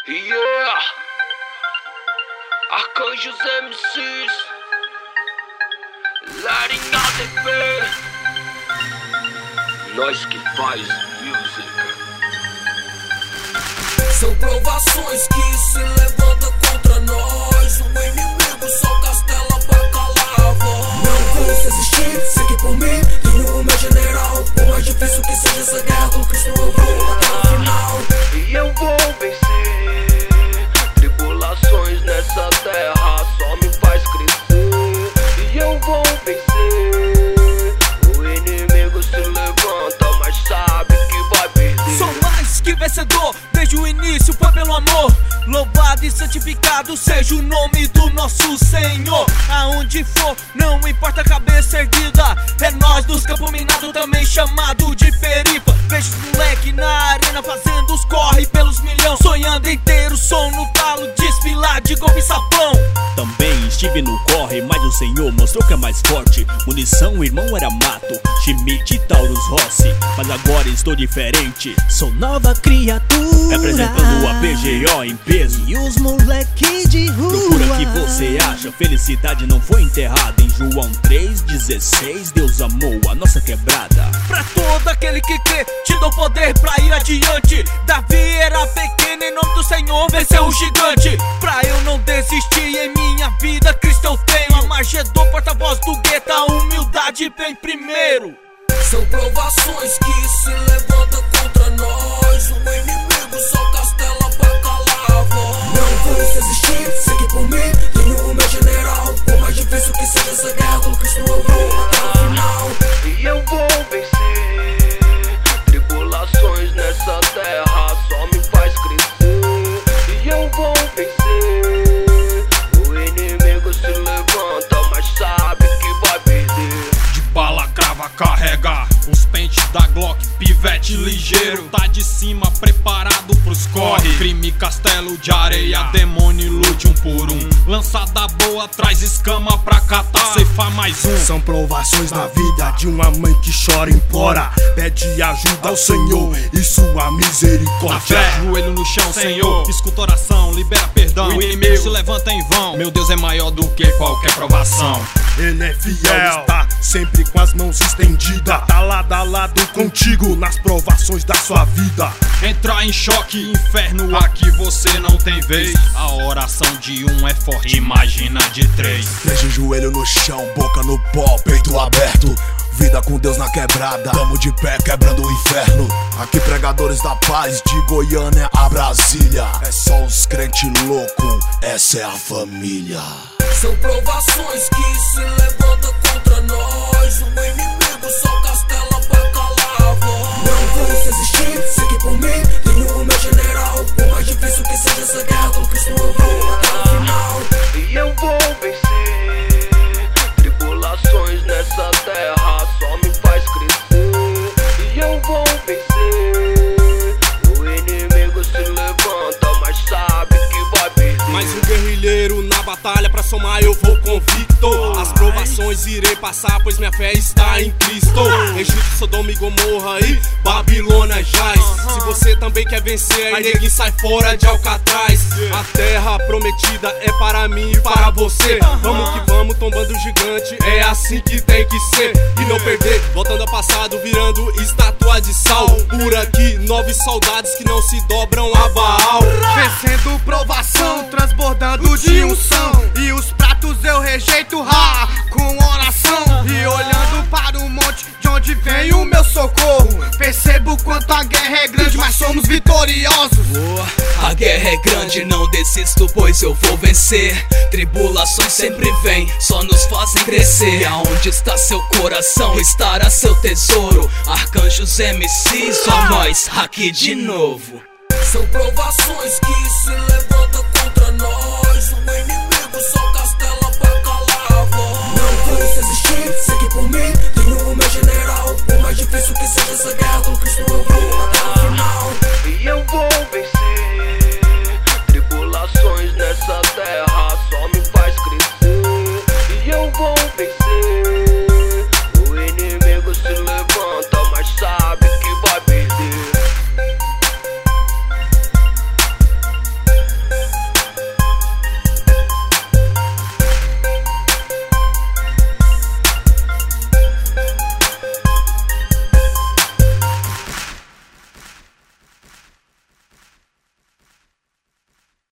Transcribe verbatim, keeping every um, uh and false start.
Yeah! Arcanjos M Cs, Letting out the P. Nós que faz music. São provações que se levantam contra nós. O inimigo só castela pra calar a voz. Não vou resistir, sei que por mim tenho o meu general. Por mais difícil que seja essa guerra, com Cristo eu vou até o final. E eu vou vencer. Tribulações nessa terra só me faz crescer. E eu vou vencer. O inimigo se levanta, mas sabe que vai perder. Sou mais que vencedor, desde o início foi pelo amor. Louvado e santificado seja o nome do nosso Senhor. Aonde for, não importa a cabeça erguida. É nós dos campos minados, também chamado de perifa. Vejo os moleque na arena fazendo os corre pelos milhão. Sonhando em ter o som no talo, desfilar de golpe e sapão. Também estive no corre, mas o Senhor mostrou que é mais forte. Munição, irmão, era mato, Schmidt e Taurus Rossi. Mas agora estou diferente, sou nova criatura, representando a B G O em peso. E os moleque de rua, procura que você acha, felicidade não foi enterrada. Em João três, dezesseis, Deus amou a nossa quebrada. Pra todo aquele que crê, te dou poder pra ir adiante. Davi era pequeno, em nome do Senhor venceu o gigante. Pra eu não desistir em minha vida, Cristo eu tenho. Amagedon, porta-voz do gueto, a humildade vem primeiro. São provações que se levantam contra nós. O inimigo só castela pra calar a voz. Não vou resistir, sei que por mim tenho o meu general. Por mais difícil que seja essa guerra, com Cristo eu vou até o final. E eu vou vencer. Tribulações nessa terra só me faz crescer. E eu vou vencer. O inimigo se levanta, mas sabe que vai perder. De bala crava carrega os pentes da Glock, pivete ligeiro, tá de cima preparado pros corre. Crime, castelo de areia, demônio, lute um por um. Lançada boa, traz escama pra catar, ceifa mais um. São provações na vida de uma mãe que chora e implora. Pede ajuda ao Senhor e sua misericórdia. Na fé, joelho no chão, Senhor, escuta oração, libera perdão. O inimigo se levanta em vão, meu Deus é maior do que qualquer provação. Ele é fiel, está sempre com as mãos estendidas, tá lado a lado contigo nas provações da sua vida. Entrar em choque, inferno, aqui você não tem vez. A oração de um é forte, imagina de três. Deixa o joelho no chão, boca no pó, peito aberto. Vida com Deus na quebrada, tamo de pé quebrando o inferno. Aqui pregadores da paz, de Goiânia a Brasília. É só os crentes loucos, essa é a família. São provações que se levantam contra nós. O inimigo só castela pra calar a voz. Não vou resistir, sei que por mim tenho o meu general. Por mais difícil que seja essa guerra, com Cristo eu vou até o final. E eu vou vencer. Tribulações nessa terra só me faz crescer. E eu vou vencer. O inimigo se levanta, mas sabe que vai perder. Mais um guerrilheiro na batalha, pra somar eu vou convicto. As provações irei passar, pois minha fé está em Cristo. Egito, Sodoma e Gomorra e Babilônia jaz. Se você também quer vencer, aí neguinho sai fora de Alcatraz. A terra prometida é para mim e para você. Vamos que vamos, tombando gigante, é assim que tem que ser. E não perder, voltando ao passado, virando estátua de sal. Por aqui, nove soldados que não se dobram a Baal. Vencendo provação, transbordando de unção. E os pratos eu rejeito, ha, com oração. E olhando para o monte de onde vem o meu socorro, percebo quanto a guerra é grande, mas somos vitoriosos. Oh, a guerra é grande, não desisto, pois eu vou vencer. Tribulações sempre vêm, só nos fazem crescer. Aonde está seu coração, estará seu tesouro. Arcanjos M Cs, só nós aqui de novo. São provações que se levantam contra nós. O inimigo só castela pra calar a voz. Não vou resistir, sei que por mim tenho o meu general. Por mais difícil que seja essa guerra, com Cristo eu vou